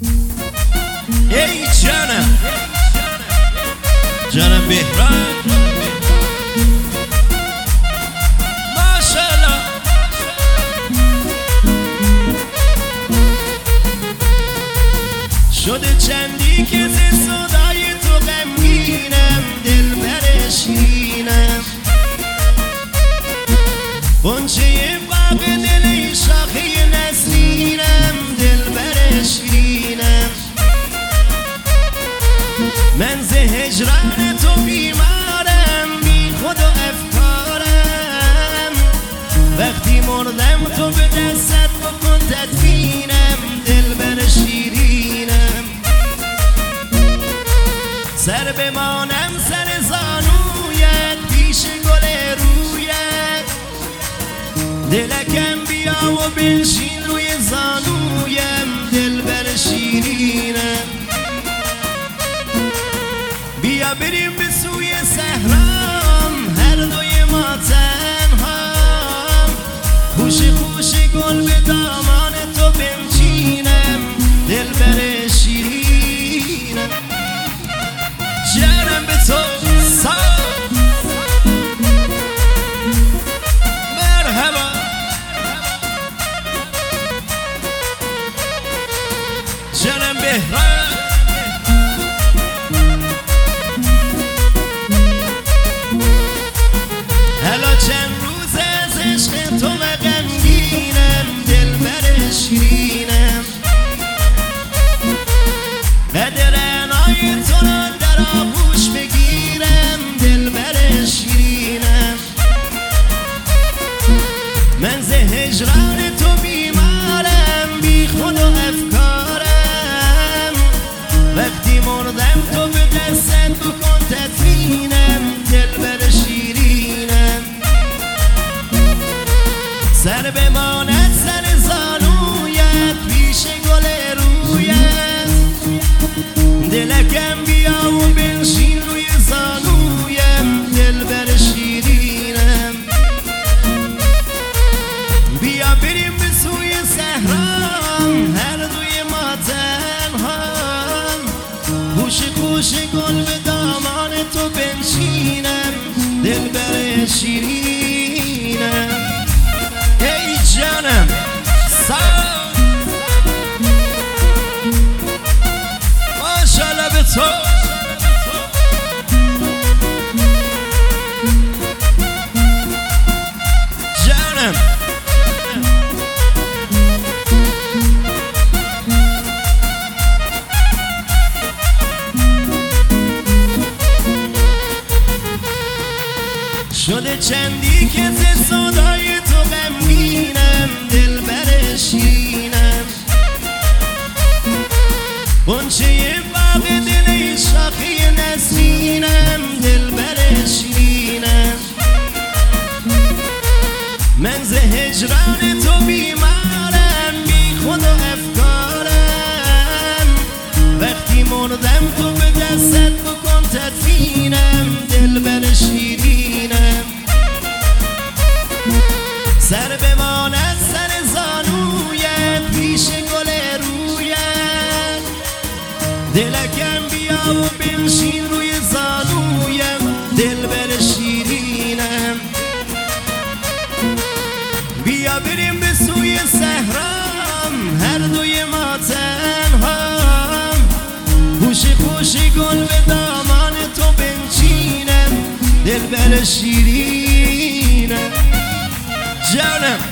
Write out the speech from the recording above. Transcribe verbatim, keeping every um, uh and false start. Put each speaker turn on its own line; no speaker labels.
ای جانم جانم بهران ماشاءالله. شده چندی که ز صدای تو غمگینم، دل برشینم بنچه باغ دل شاخه نسرینم، دل برشینم من ز هجران تو بیمارم، بی خود و افکارم وقتی مردم تو به دستت بکن تدفینم، دل بر شیرینم سر بمانم سر زانویت پیش گل رویت، دلکم بیا و بنشین روی زانویم، دل بر شیرینم بیا بریم به سوی صحرام هر دوی ما تنها، خوش خوش گل به دامان تو بنشینم، دل بر شیرینم جانم به تو سلام مرحبا. جانم بهران حالا چند روز از عشق تو و غمگینم، دل بر شیرینم قدرنای تو را در آغوش بگیرم، دل بر شیرینم من ز هجران تو بیمارم، بی خود و افکارم وقتی مردم تو به دستت بکن تدفینم، دل بر شیرینم سر بماند سر زانویت پیش گل رویت، دلکم بیا و بنشین روی زانویم، دل بر شیرینم بیا بریم به سوی صحرام هر دوی ما تنها، خوش خوش گل به دامان تو بنشینم، دل بر شیرینم ای جانم سلام ماشاءالله به تو. جانم شده چندی که ز صدای تو غمگینم، دل بر شیرینم بنچه باغ دل شاخه نسرینم، دل بر شیرینم من ز هجران تو بیمارم، بی خود و افکارم وقتی مردم تو به دستت بکن تدفینم، دل بر شیرینم سر بماند سر زانویت پیش گل رویت، دلکم بیا و بنشین روی زانویم، دل بر شیرینم بیا بریم به سوی صحرام هر دوی ما تنها، خوش خوش گل به دامان تو بنشینم، دل بر شیرینم جانم